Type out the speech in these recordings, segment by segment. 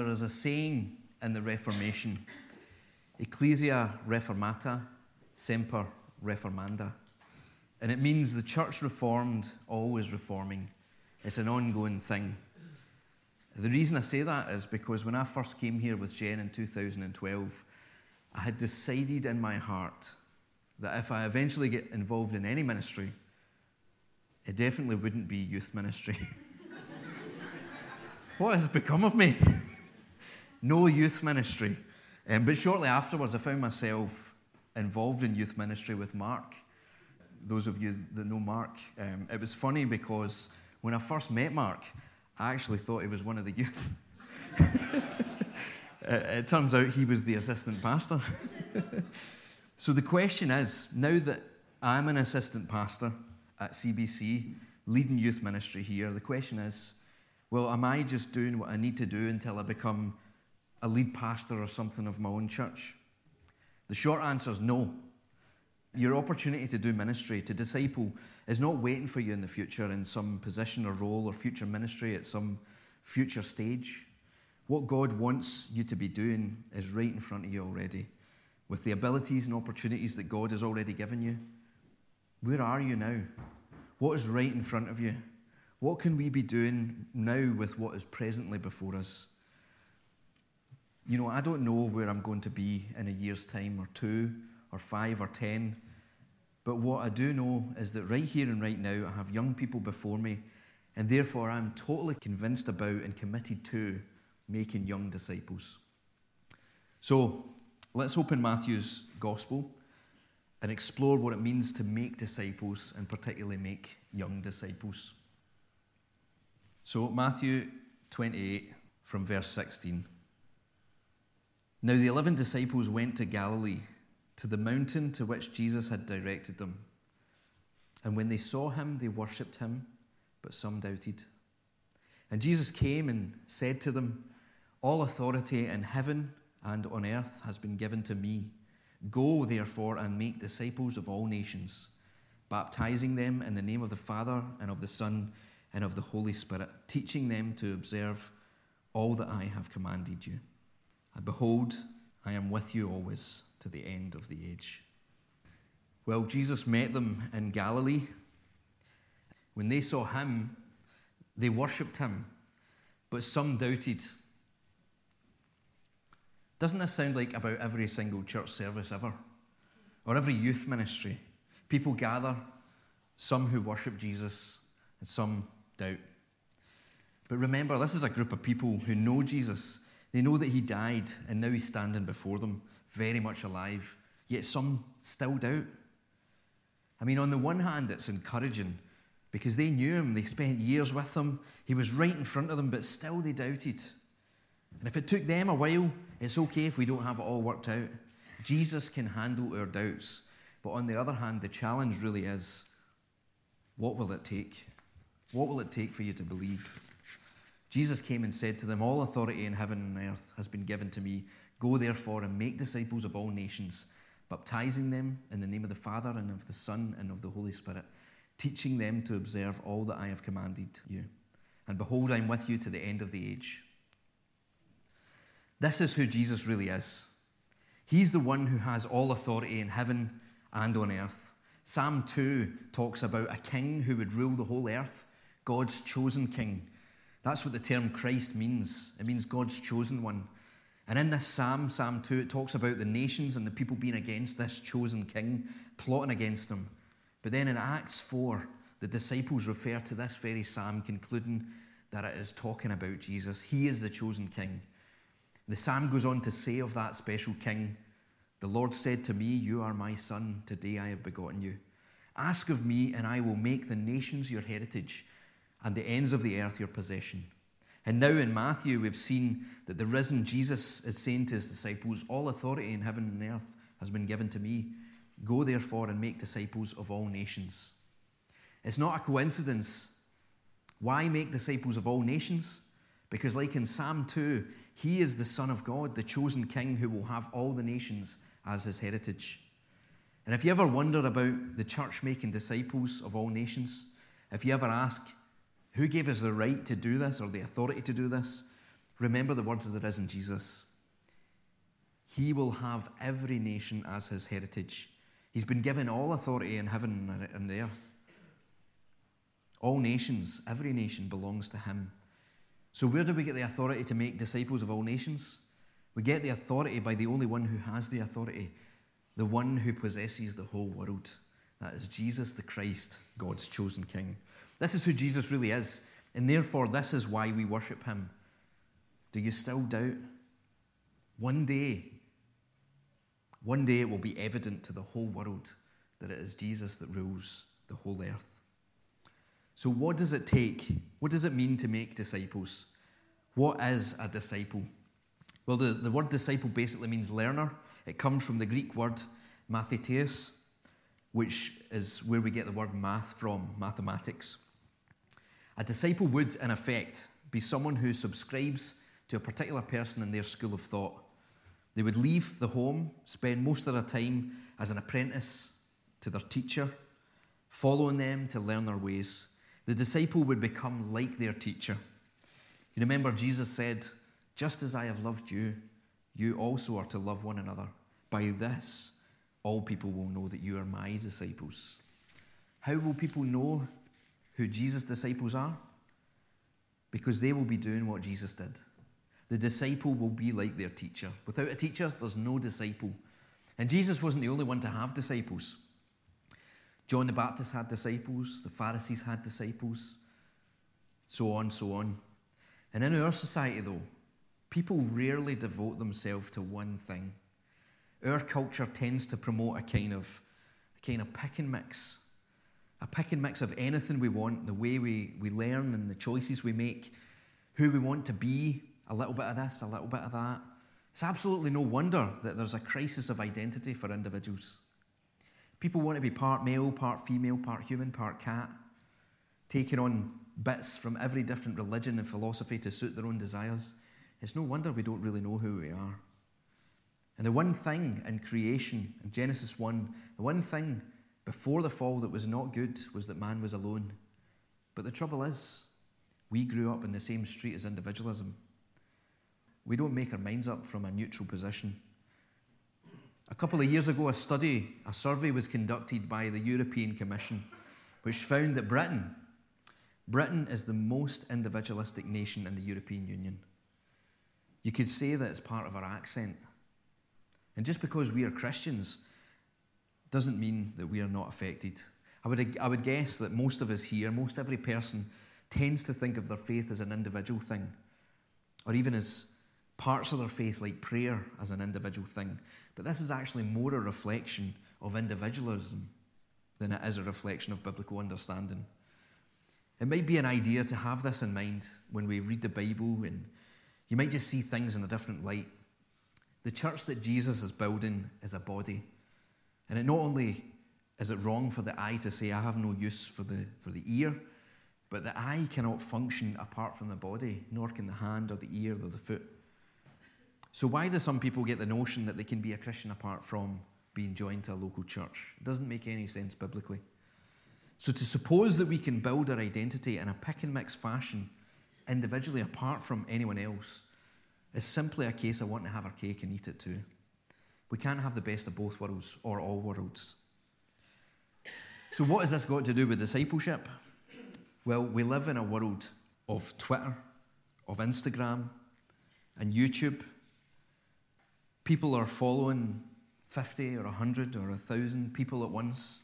there is a saying in the Reformation, Ecclesia Reformata Semper Reformanda. And it means the church reformed, always reforming. It's an ongoing thing. The reason I say that is because when I first came here with Jen in 2012, I had decided in my heart that if I eventually get involved in any ministry, it definitely wouldn't be youth ministry. What has become of me? No youth ministry. But shortly afterwards, I found myself involved in youth ministry with Mark. Those of you that know Mark, it was funny because when I first met Mark, I actually thought he was one of the youth. It turns out he was the assistant pastor. So the question is, now that I'm an assistant pastor at CBC, leading youth ministry here, the question is, well, am I just doing what I need to do until I become a lead pastor or something of my own church? The short answer is no. Your opportunity to do ministry, to disciple, is not waiting for you in the future in some position or role or future ministry at some future stage. What God wants you to be doing is right in front of you already, with the abilities and opportunities that God has already given you. Where are you now? What is right in front of you? What can we be doing now with what is presently before us? You know, I don't know where I'm going to be in a year's time, or 2, or 5, or 10. But what I do know is that right here and right now, I have young people before me, and therefore I'm totally convinced about and committed to making young disciples. So, let's open Matthew's Gospel and explore what it means to make disciples, and particularly make young disciples. So, Matthew 28 from verse 16. Now the 11 disciples went to Galilee, to the mountain to which Jesus had directed them. And when they saw him, they worshipped him, but some doubted. And Jesus came and said to them, all authority in heaven and on earth has been given to me. Go, therefore, and make disciples of all nations, baptizing them in the name of the Father and of the Son and of the Holy Spirit, teaching them to observe all that I have commanded you. And behold, I am with you always to the end of the age. Well, Jesus met them in Galilee. When they saw him, they worshipped him, but some doubted. Doesn't this sound like about every single church service ever? Or every youth ministry? People gather, some who worship Jesus, and some doubt. But remember, this is a group of people who know Jesus. They know that he died, and now he's standing before them, very much alive. Yet some still doubt. I mean, on the one hand, it's encouraging, because they knew him, they spent years with him, he was right in front of them, but still they doubted. And if it took them a while, it's okay if we don't have it all worked out. Jesus can handle our doubts. But on the other hand, the challenge really is, what will it take? What will it take for you to believe? Jesus came and said to them, all authority in heaven and earth has been given to me. Go therefore and make disciples of all nations, baptizing them in the name of the Father and of the Son and of the Holy Spirit, teaching them to observe all that I have commanded you. And behold, I am with you to the end of the age. This is who Jesus really is. He's the one who has all authority in heaven and on earth. Psalm 2 talks about a king who would rule the whole earth, God's chosen king. That's what the term Christ means. It means God's chosen one. And in this Psalm 2, it talks about the nations and the people being against this chosen king, plotting against him. But then in Acts 4, the disciples refer to this very psalm, concluding that it is talking about Jesus. He is the chosen king. The psalm goes on to say of that special king, the Lord said to me, you are my son, today I have begotten you. Ask of me, and I will make the nations your heritage, and the ends of the earth your possession. And now in Matthew, we've seen that the risen Jesus is saying to his disciples, all authority in heaven and earth has been given to me. Go therefore and make disciples of all nations. It's not a coincidence. Why make disciples of all nations? Because like in Psalm 2, he is the Son of God, the chosen king who will have all the nations as his heritage. And if you ever wonder about the church making disciples of all nations, if you ever ask, who gave us the right to do this or the authority to do this? remember the words of the risen Jesus. He will have every nation as his heritage. He's been given all authority in heaven and the earth. All nations, every nation belongs to him. So where do we get the authority to make disciples of all nations? We get the authority by the only one who has the authority, the one who possesses the whole world. That is Jesus the Christ, God's chosen King. This is who Jesus really is, and therefore this is why we worship him. Do you still doubt? One day it will be evident to the whole world that it is Jesus that rules the whole earth. So what does it take? What does it mean to make disciples? What is a disciple? Well, the word disciple basically means learner. It comes from the Greek word mathetes, which is where we get the word math from, mathematics. A disciple would, in effect, be someone who subscribes to a particular person in their school of thought. They would leave the home, spend most of their time as an apprentice to their teacher, following them to learn their ways. The disciple would become like their teacher. You remember Jesus said, "Just as I have loved you, you also are to love one another. By this, all people will know that you are my disciples." How will people know who Jesus' disciples are? Because they will be doing what Jesus did. The disciple will be like their teacher. Without a teacher, there's no disciple. And Jesus wasn't the only one to have disciples. John the Baptist had disciples, the Pharisees had disciples, so on, so on. And in our society, though, people rarely devote themselves to one thing. Our culture tends to promote a kind of pick and mix. A pick and mix of anything we want, the way we learn and the choices we make, who we want to be, a little bit of this, a little bit of that. It's absolutely no wonder that there's a crisis of identity for individuals. People want to be part male, part female, part human, part cat, taking on bits from every different religion and philosophy to suit their own desires. It's no wonder we don't really know who we are. And the one thing in creation, in Genesis 1, the one thing before the fall that was not good was that man was alone. But the trouble is, we grew up in the same street as individualism. We don't make our minds up from a neutral position. A couple of years ago, a survey was conducted by the European Commission, which found that Britain is the most individualistic nation in the European Union. You could say that it's part of our accent. And just because we are Christians doesn't mean that we are not affected. I would guess that most of us here, most every person, tends to think of their faith as an individual thing, or even as parts of their faith, like prayer, as an individual thing. But this is actually more a reflection of individualism than it is a reflection of biblical understanding. It might be an idea to have this in mind when we read the Bible, and you might just see things in a different light. The church that Jesus is building is a body. And it not only is it wrong for the eye to say, "I have no use for the ear," but the eye cannot function apart from the body, nor can the hand or the ear or the foot. So why do some people get the notion that they can be a Christian apart from being joined to a local church? It doesn't make any sense biblically. So to suppose that we can build our identity in a pick and mix fashion, individually apart from anyone else, is simply a case of wanting to have our cake and eat it too. We can't have the best of both worlds or all worlds. So what has this got to do with discipleship? Well, we live in a world of Twitter, of Instagram, and YouTube. People are following 50 or 100 or 1,000 people at once.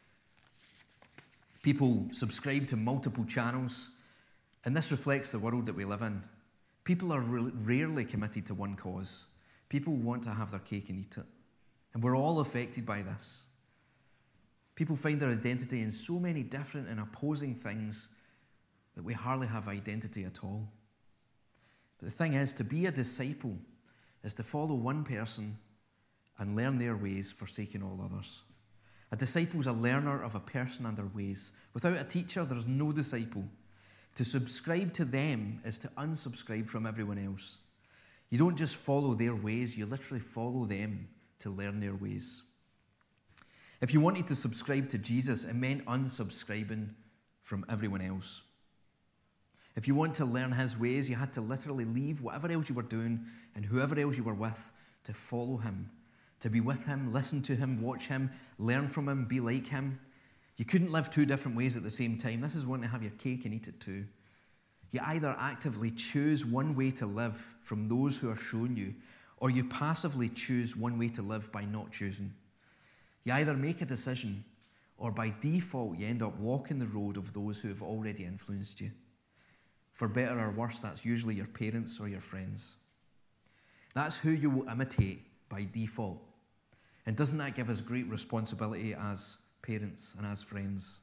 People subscribe to multiple channels, and this reflects the world that we live in. People are rarely committed to one cause. People want to have their cake and eat it. And we're all affected by this. People find their identity in so many different and opposing things that we hardly have identity at all. But the thing is, to be a disciple is to follow one person and learn their ways, forsaking all others. A disciple is a learner of a person and their ways. Without a teacher, there is no disciple. To subscribe to them is to unsubscribe from everyone else. You don't just follow their ways, you literally follow them to learn their ways. If you wanted to subscribe to Jesus, it meant unsubscribing from everyone else. If you want to learn his ways, you had to literally leave whatever else you were doing and whoever else you were with to follow him, to be with him, listen to him, watch him, learn from him, be like him. You couldn't live two different ways at the same time. This is wanting to have your cake and eat it too. You either actively choose one way to live from those who are shown you, or you passively choose one way to live by not choosing. You either make a decision, or by default you end up walking the road of those who have already influenced you. For better or worse, that's usually your parents or your friends. That's who you will imitate by default. And doesn't that give us great responsibility as parents and as friends?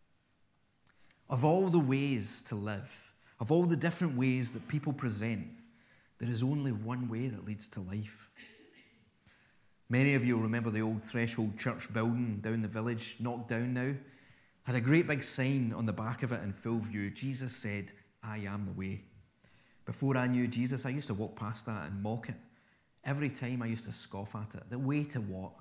Of all the ways to live, of all the different ways that people present, there is only one way that leads to life. Many of you will remember the old Threshold church building down the village, knocked down now. Had a great big sign on the back of it in full view. Jesus said, "I am the way." Before I knew Jesus, I used to walk past that and mock it. Every time I used to scoff at it. The way to what?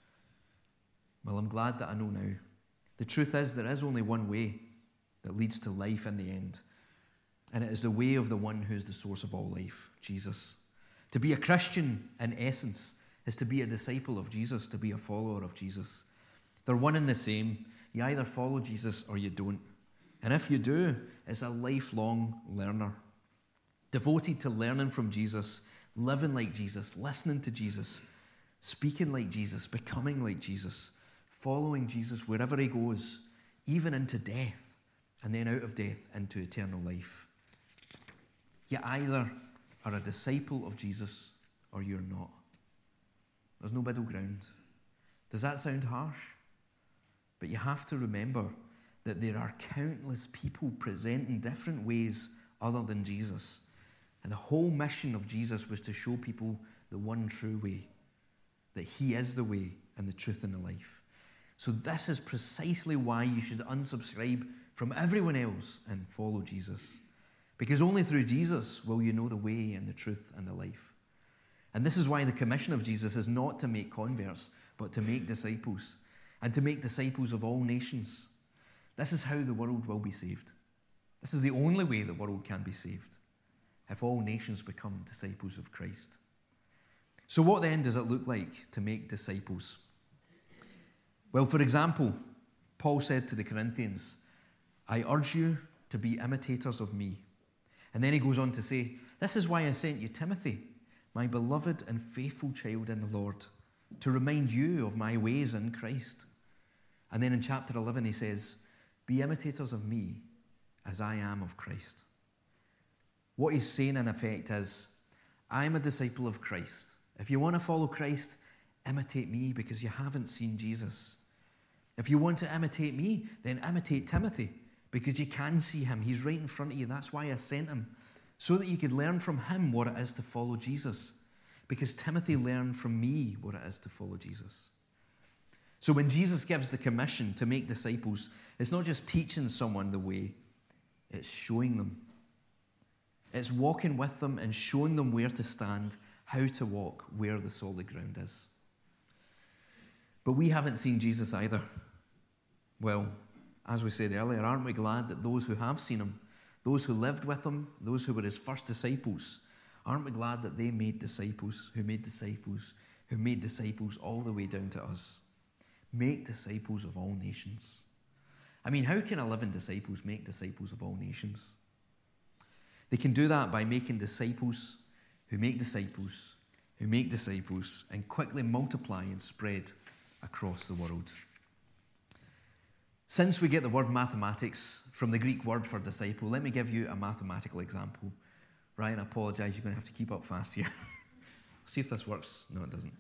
Well, I'm glad that I know now. The truth is, there is only one way that leads to life in the end. And it is the way of the one who is the source of all life, Jesus. To be a Christian, in essence, is to be a disciple of Jesus, to be a follower of Jesus. They're one and the same. You either follow Jesus or you don't. And if you do, it's a lifelong learner. Devoted to learning from Jesus, living like Jesus, listening to Jesus, speaking like Jesus, becoming like Jesus, following Jesus wherever he goes, even into death, and then out of death into eternal life. You either are a disciple of Jesus or you're not. There's no middle ground. Does that sound harsh? But you have to remember that there are countless people presenting different ways other than Jesus. And the whole mission of Jesus was to show people the one true way, that he is the way and the truth and the life. So this is precisely why you should unsubscribe from everyone else and follow Jesus. Because only through Jesus will you know the way and the truth and the life. And this is why the commission of Jesus is not to make converts, but to make disciples, and to make disciples of all nations. This is how the world will be saved. This is the only way the world can be saved, if all nations become disciples of Christ. So what then does it look like to make disciples? Well, for example, Paul said to the Corinthians, "I urge you to be imitators of me." And then he goes on to say, "This is why I sent you Timothy, my beloved and faithful child in the Lord, to remind you of my ways in Christ." And then in chapter 11 he says, "Be imitators of me as I am of Christ." What he's saying in effect is, I'm a disciple of Christ. If you want to follow Christ, imitate me because you haven't seen Jesus. If you want to imitate me, then imitate Timothy because you can see him. He's right in front of you. That's why I sent him, so that you could learn from him what it is to follow Jesus. Because Timothy learned from me what it is to follow Jesus. So when Jesus gives the commission to make disciples, it's not just teaching someone the way, it's showing them. It's walking with them and showing them where to stand, how to walk, where the solid ground is. But we haven't seen Jesus either. Well, as we said earlier, aren't we glad that those who have seen him, those who lived with him, those who were his first disciples, aren't we glad that they made disciples, who made disciples, who made disciples all the way down to us? Make disciples of all nations. I mean, how can 11 disciples make disciples of all nations? They can do that by making disciples who make disciples, who make disciples, and quickly multiply and spread across the world. Since we get the word mathematics from the Greek word for disciple, let me give you a mathematical example. Ryan, I apologize, you're going to have to keep up fast here. See if this works. No, it doesn't.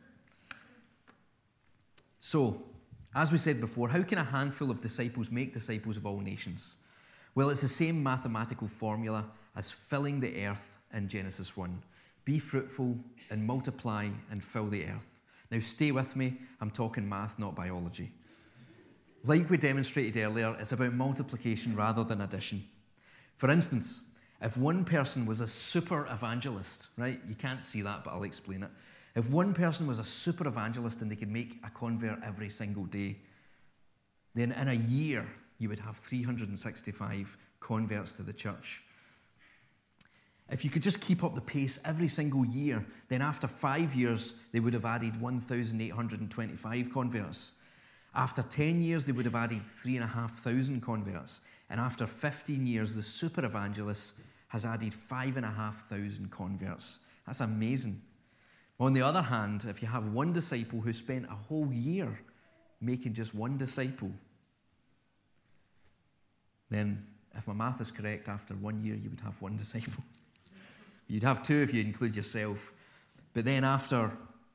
So, as we said before, how can a handful of disciples make disciples of all nations? Well, it's the same mathematical formula as filling the earth in Genesis 1. Be fruitful and multiply and fill the earth. Now stay with me, I'm talking math, not biology. Like we demonstrated earlier, it's about multiplication rather than addition. For instance, if one person was a super evangelist, right? You can't see that, but I'll explain it. If one person was a super evangelist and they could make a convert every single day, then in a year, you would have 365 converts to the church. If you could just keep up the pace every single year, then after 5 years, they would have added 1,825 converts. After 10 years, they would have added 3,500 converts. And after 15 years, the super evangelist has added 5,500 converts. That's amazing. On the other hand, if you have one disciple who spent a whole year making just one disciple, then if my math is correct, after 1 year, you would have one disciple. You'd have two if you include yourself. But then after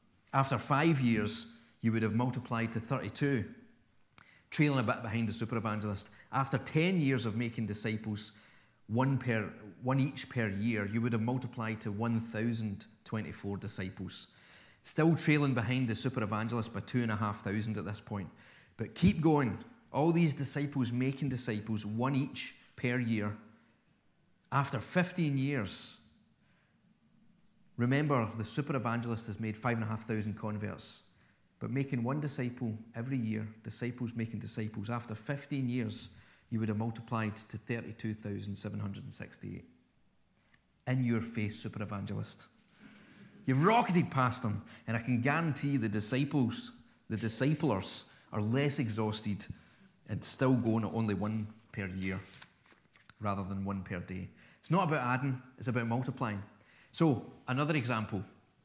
5 years, you would have multiplied to 32, trailing a bit behind the super evangelist. After 10 years of making disciples, one each per year, you would have multiplied to 1,024 disciples. Still trailing behind the super evangelist by 2,500 at this point. But keep going. All these disciples making disciples, one each per year. After 15 years, remember, the super evangelist has made 5,500 converts, but making one disciple every year, disciples making disciples, after 15 years, you would have multiplied to 32,768. In your face, super evangelist. You've rocketed past them, and I can guarantee the disciplers are less exhausted and still going at only one per year rather than one per day. It's not about adding, it's about multiplying. So, another example.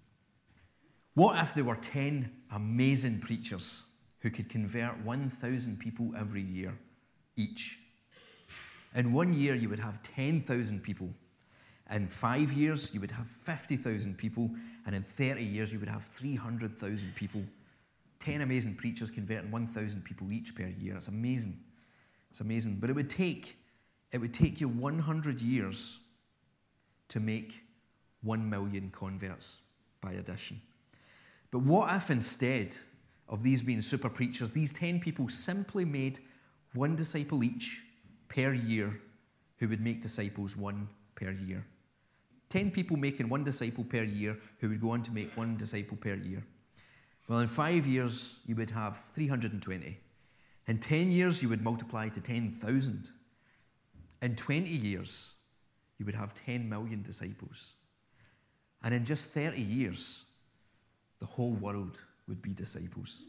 What if there were 10 amazing preachers who could convert 1,000 people every year each? In 1 year, you would have 10,000 people. In 5 years, you would have 50,000 people. And in 30 years, you would have 300,000 people. 10 amazing preachers converting 1,000 people each per year. It's amazing. It's amazing. But it would take you 100 years to make 1 million converts by addition. But what if instead of these being super preachers, these 10 people simply made one disciple each per year who would make disciples one per year? 10 people making one disciple per year who would go on to make one disciple per year. Well, in 5 years, you would have 320. In 10 years, you would multiply to 10,000. In 20 years, you would have 10 million disciples. And in just 30 years, the whole world would be disciples.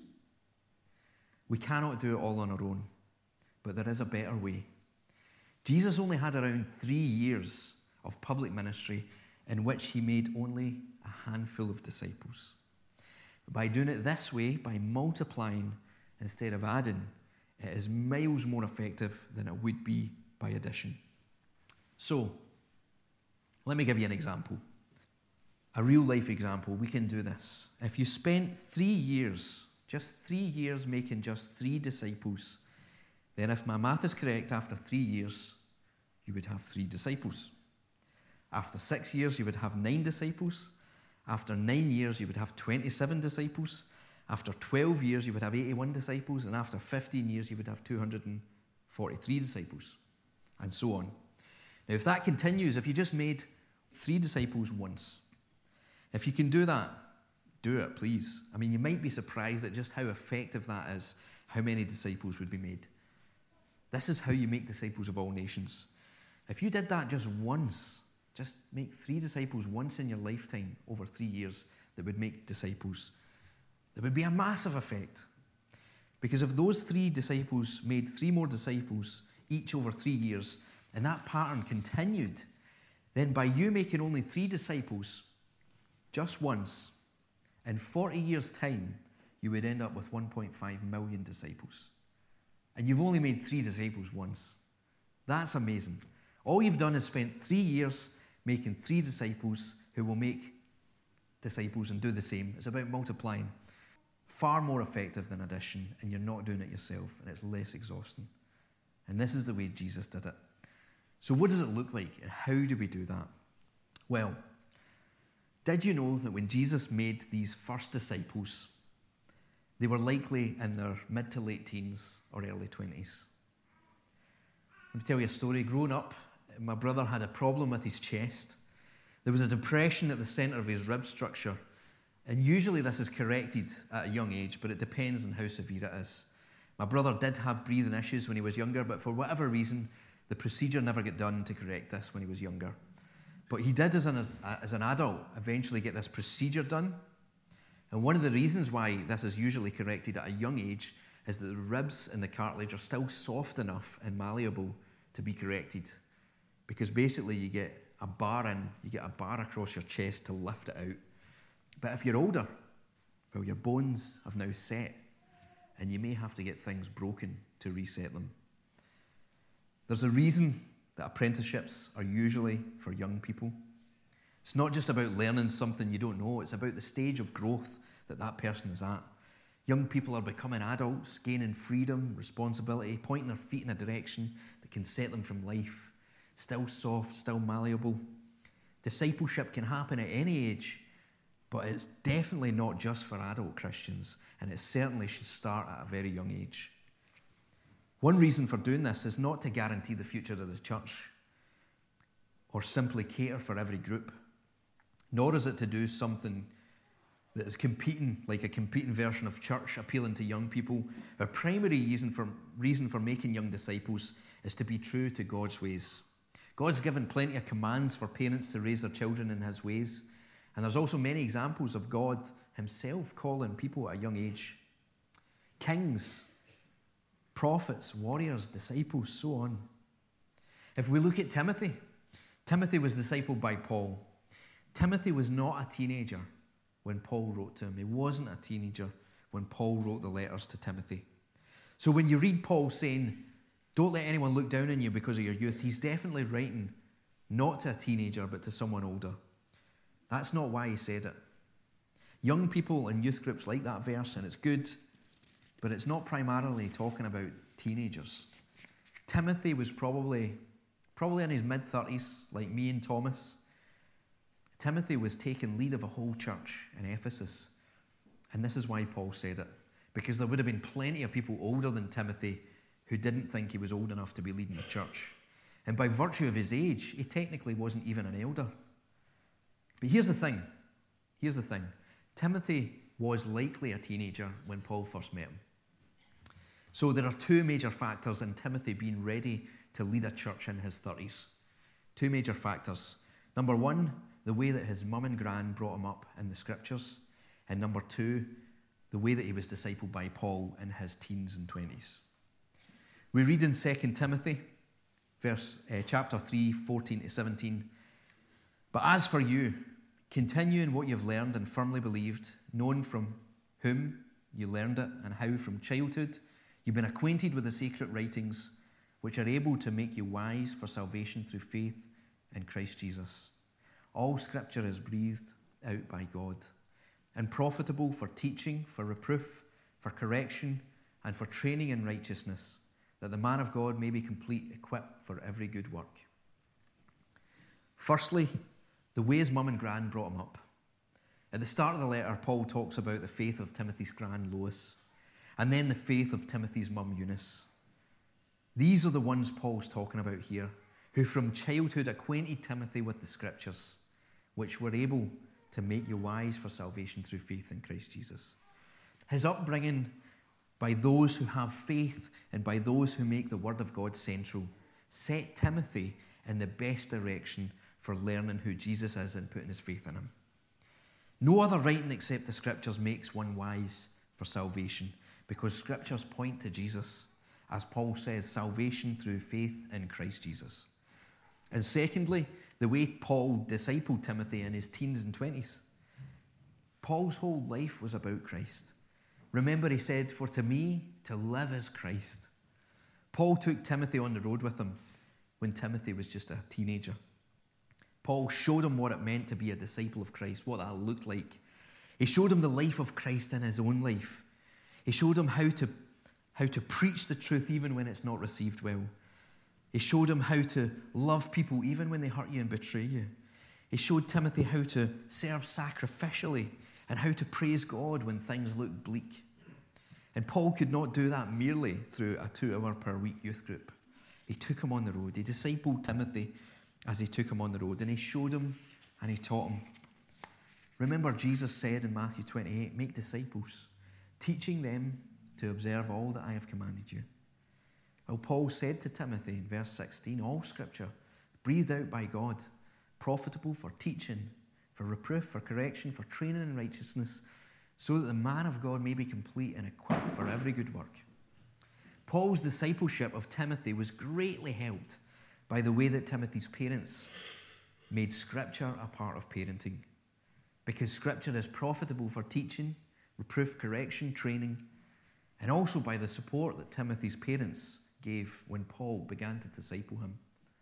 We cannot do it all on our own, but there is a better way. Jesus only had around 3 years of public ministry in which he made only a handful of disciples. By doing it this way, by multiplying instead of adding, it is miles more effective than it would be by addition. So, let me give you an example. A real life example. We can do this. If you spent 3 years, just 3 years making just 3 disciples, then if my math is correct, after 3 years, you would have 3 disciples. After 6 years, you would have 9 disciples. After 9 years, you would have 27 disciples. After 12 years, you would have 81 disciples. And after 15 years, you would have 243 disciples. And so on. Now, if that continues, if you just made 3 disciples once, if you can do that, do it, please. I mean, you might be surprised at just how effective that is, how many disciples would be made. This is how you make disciples of all nations. If you did that just once, just make 3 disciples once in your lifetime over 3 years that would make disciples, there would be a massive effect. Because if those 3 disciples made 3 more disciples each over 3 years, and that pattern continued, then by you making only 3 disciples just once, in 40 years' time, you would end up with 1.5 million disciples. And you've only made 3 disciples once. That's amazing. All you've done is spent 3 years making 3 disciples who will make disciples and do the same. It's about multiplying. Far more effective than addition, and you're not doing it yourself, and it's less exhausting. And this is the way Jesus did it. So what does it look like, and how do we do that? Well, did you know that when Jesus made these first disciples, they were likely in their mid to late teens or early 20s? Let me tell you a story. Growing up, my brother had a problem with his chest. There was a depression at the center of his rib structure. And usually this is corrected at a young age, but it depends on how severe it is. My brother did have breathing issues when he was younger, but for whatever reason, the procedure never got done to correct this when he was younger. But he did, as an adult, eventually get this procedure done. And one of the reasons why this is usually corrected at a young age is that the ribs and the cartilage are still soft enough and malleable to be corrected. Because basically you get a bar across your chest to lift it out. But if you're older, well, your bones have now set, and you may have to get things broken to reset them. There's a reason that apprenticeships are usually for young people. It's not just about learning something you don't know, it's about the stage of growth that person is at. Young people are becoming adults, gaining freedom, responsibility, pointing their feet in a direction that can set them from life. Still soft, still malleable. Discipleship can happen at any age, but it's definitely not just for adult Christians, and it certainly should start at a very young age. One reason for doing this is not to guarantee the future of the church or simply cater for every group, nor is it to do something that is competing, like a competing version of church, appealing to young people. Our primary reason for making young disciples is to be true to God's ways. God's given plenty of commands for parents to raise their children in his ways, and there's also many examples of God himself calling people at a young age. Kings, prophets, warriors, disciples, so on. If we look at Timothy, Timothy was discipled by Paul. Timothy was not a teenager when Paul wrote to him. He wasn't a teenager when Paul wrote the letters to Timothy. So when you read Paul saying, don't let anyone look down on you because of your youth, he's definitely writing not to a teenager but to someone older. That's not why he said it. Young people and youth groups like that verse, and it's good, but it's not primarily talking about teenagers. Timothy was probably in his mid-30s, like me and Thomas. Timothy was taking lead of a whole church in Ephesus, and this is why Paul said it, because there would have been plenty of people older than Timothy who didn't think he was old enough to be leading the church. And by virtue of his age, he technically wasn't even an elder. But here's the thing. Timothy was likely a teenager when Paul first met him. So there are two major factors in Timothy being ready to lead a church in his 30s. Two major factors. Number one, the way that his mum and gran brought him up in the scriptures. And number two, the way that he was discipled by Paul in his teens and 20s. We read in 2 Timothy, chapter 3, 14 to 17, "But as for you, continue in what you've learned and firmly believed, knowing from whom you learned it, and how from childhood you've been acquainted with the sacred writings, which are able to make you wise for salvation through faith in Christ Jesus. All scripture is breathed out by God and profitable for teaching, for reproof, for correction, and for training in righteousness, that the man of God may be complete, equipped for every good work." Firstly, the way his mum and gran brought him up. At the start of the letter, Paul talks about the faith of Timothy's gran, Lois, and then the faith of Timothy's mum, Eunice. These are the ones Paul's talking about here, who from childhood acquainted Timothy with the scriptures, which were able to make you wise for salvation through faith in Christ Jesus. His upbringing by those who have faith and by those who make the word of God central set Timothy in the best direction for learning who Jesus is and putting his faith in him. No other writing except the scriptures makes one wise for salvation, because scriptures point to Jesus. As Paul says, salvation through faith in Christ Jesus. And secondly, the way Paul discipled Timothy in his teens and 20s. Paul's whole life was about Christ. Remember, he said, "For to me, to live is Christ." Paul took Timothy on the road with him when Timothy was just a teenager. Paul showed him what it meant to be a disciple of Christ, what that looked like. He showed him the life of Christ in his own life. He showed him how to preach the truth even when it's not received well. He showed him how to love people even when they hurt you and betray you. He showed Timothy how to serve sacrificially and how to praise God when things look bleak. And Paul could not do that merely through a 2-hour per week youth group. He took him on the road. He discipled Timothy as he took him on the road, and he showed him and he taught him. Remember, Jesus said in Matthew 28, "Make disciples, teaching them to observe all that I have commanded you." Well, Paul said to Timothy in verse 16, all scripture, breathed out by God, profitable for teaching, for reproof, for correction, for training in righteousness, so that the man of God may be complete and equipped for every good work. Paul's discipleship of Timothy was greatly helped by the way that Timothy's parents made Scripture a part of parenting, because Scripture is profitable for teaching, reproof, correction, training, and also by the support that Timothy's parents gave when Paul began to disciple him.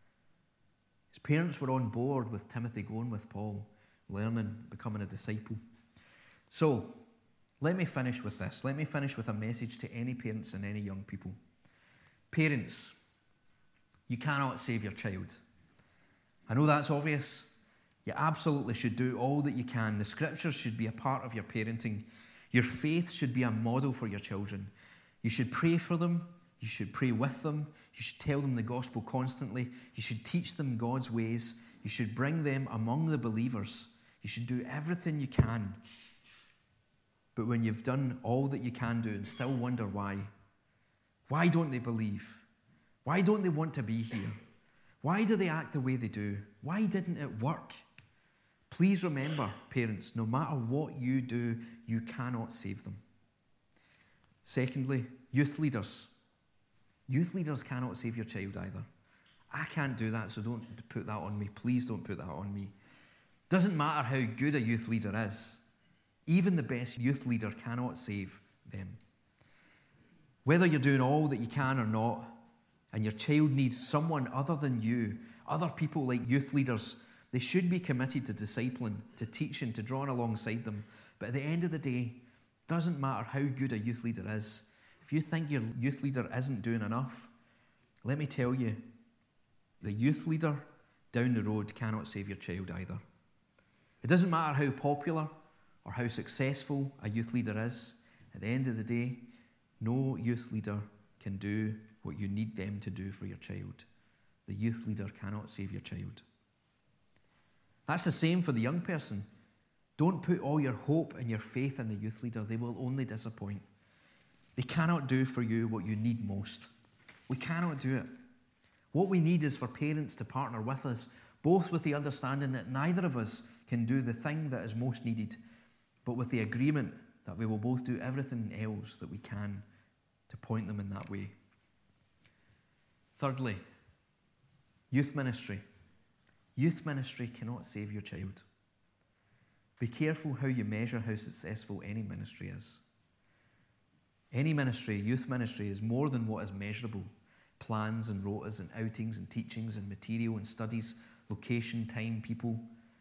His parents were on board with Timothy going with Paul, learning, becoming a disciple. So, let me finish with this. Let me finish with a message to any parents and any young people. Parents, you cannot save your child. I know that's obvious. You absolutely should do all that you can. The Scriptures should be a part of your parenting. Your faith should be a model for your children. You should pray for them. You should pray with them. You should tell them the gospel constantly. You should teach them God's ways. You should bring them among the believers. You should do everything you can. But when you've done all that you can do and still wonder why don't they believe? Why don't they want to be here? Why do they act the way they do? Why didn't it work? Please remember, parents, no matter what you do, you cannot save them. Secondly, youth leaders. Youth leaders cannot save your child either. I can't do that, so don't put that on me. Please don't put that on me. Doesn't matter how good a youth leader is. Even the best youth leader cannot save them. Whether you're doing all that you can or not, and your child needs someone other than you, other people like youth leaders, they should be committed to discipling, to teaching, to drawing alongside them. But at the end of the day, doesn't matter how good a youth leader is. If you think your youth leader isn't doing enough, let me tell you, the youth leader down the road cannot save your child either. It doesn't matter how popular or how successful a youth leader is. At the end of the day, no youth leader can do what you need them to do for your child. The youth leader cannot save your child. That's the same for the young person. Don't put all your hope and your faith in the youth leader. They will only disappoint. They cannot do for you what you need most. We cannot do it. What we need is for parents to partner with us, both with the understanding that neither of us can do the thing that is most needed, but with the agreement that we will both do everything else that we can to point them in that way. Thirdly, youth ministry. Youth ministry cannot save your child. Be careful how you measure how successful any ministry is. Any ministry, youth ministry, is more than what is measurable. Plans and rotas and outings and teachings and material and studies, location, time, people.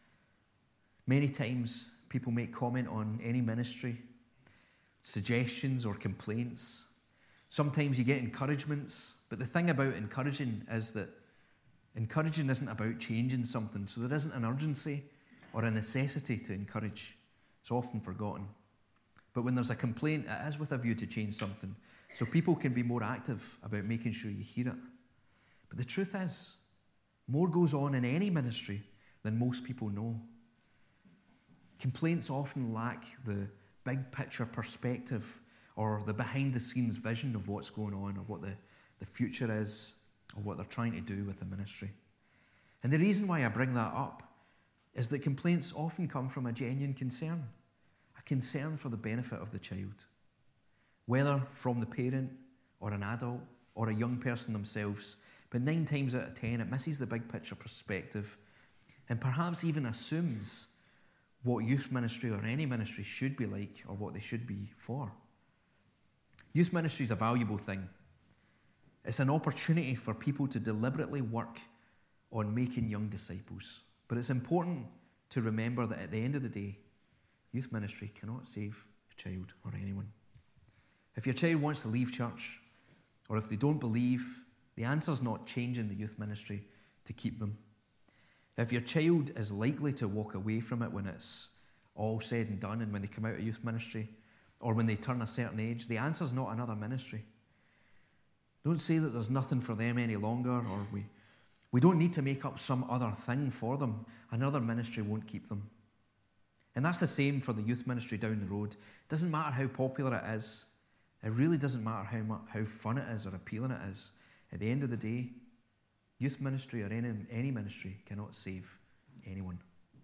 Many times people make comment on any ministry, suggestions or complaints. Sometimes you get encouragements, but the thing about encouraging is that encouraging isn't about changing something, so there isn't an urgency or a necessity to encourage. It's often forgotten. But when there's a complaint, it is with a view to change something, so people can be more active about making sure you hear it. But the truth is, more goes on in any ministry than most people know. Complaints often lack the big picture perspective or the behind-the-scenes vision of what's going on or what the future is or what they're trying to do with the ministry. And the reason why I bring that up is that complaints often come from a genuine concern, a concern for the benefit of the child, whether from the parent or an adult or a young person themselves. But 9 times out of 10, it misses the big picture perspective and perhaps even assumes what youth ministry or any ministry should be like or what they should be for. Youth ministry is a valuable thing. It's an opportunity for people to deliberately work on making young disciples. But it's important to remember that at the end of the day, youth ministry cannot save a child or anyone. If your child wants to leave church, or if they don't believe, the answer's not changing the youth ministry to keep them. If your child is likely to walk away from it when it's all said and done and when they come out of youth ministry, or when they turn a certain age, the answer's not another ministry. Don't say that there's nothing for them any longer, or we don't need to make up some other thing for them. Another ministry won't keep them. And that's the same for the youth ministry down the road. It doesn't matter how popular it is. It really doesn't matter how fun it is or appealing it is. At the end of the day, youth ministry or any ministry cannot save anyone.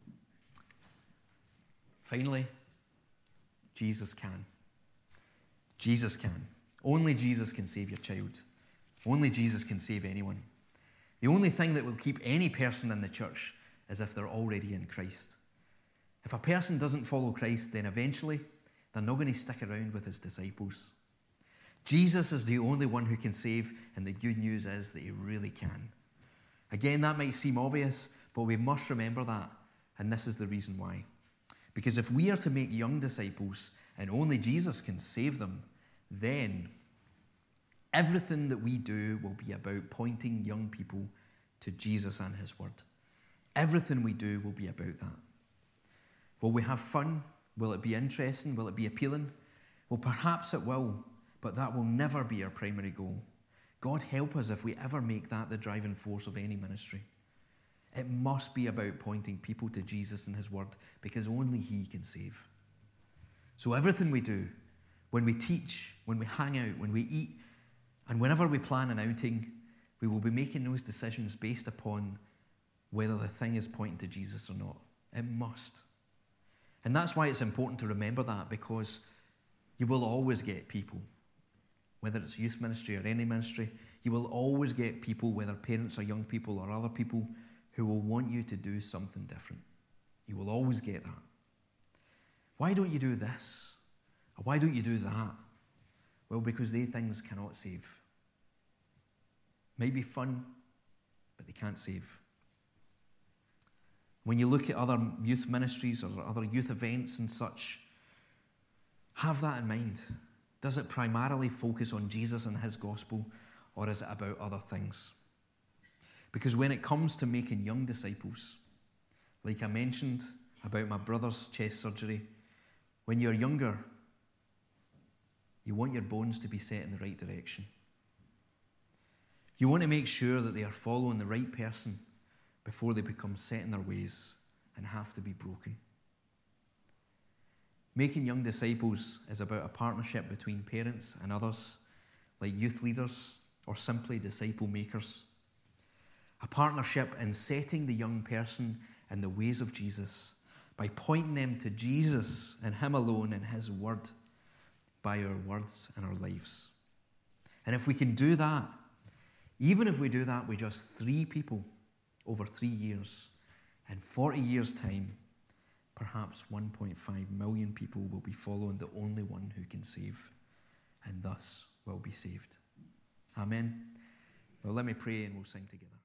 Finally, Jesus can. Jesus can. Only Jesus can save your child. Only Jesus can save anyone. The only thing that will keep any person in the church is if they're already in Christ. If a person doesn't follow Christ, then eventually they're not going to stick around with his disciples. Jesus is the only one who can save, and the good news is that he really can. Again, that might seem obvious, but we must remember that, and this is the reason why. Because if we are to make young disciples, and only Jesus can save them, then everything that we do will be about pointing young people to Jesus and his word. Everything we do will be about that. Will we have fun? Will it be interesting? Will it be appealing? Well, perhaps it will, but that will never be our primary goal. God help us if we ever make that the driving force of any ministry. It must be about pointing people to Jesus and his word, because only he can save. So everything we do, when we teach, when we hang out, when we eat, and whenever we plan an outing, we will be making those decisions based upon whether the thing is pointing to Jesus or not. It must. And that's why it's important to remember that, because you will always get people, whether it's youth ministry or any ministry, you will always get people, whether parents or young people or other people, who will want you to do something different. You will always get that. Why don't you do this? Or why don't you do that? Well, because they things cannot save. Might be fun, but they can't save. When you look at other youth ministries or other youth events and such, have that in mind. Does it primarily focus on Jesus and his gospel, or is it about other things? Because when it comes to making young disciples, like I mentioned about my brother's chest surgery, when you're younger, you want your bones to be set in the right direction. You want to make sure that they are following the right person before they become set in their ways and have to be broken. Making young disciples is about a partnership between parents and others, like youth leaders or simply disciple makers. A partnership in setting the young person in the ways of Jesus by pointing them to Jesus and him alone and his word by our words and our lives. And if we can do that, even if we do that with just 3 people over 3 years, in 40 years' time, perhaps 1.5 million people will be following the only one who can save, and thus will be saved. Amen. Well, let me pray and we'll sing together.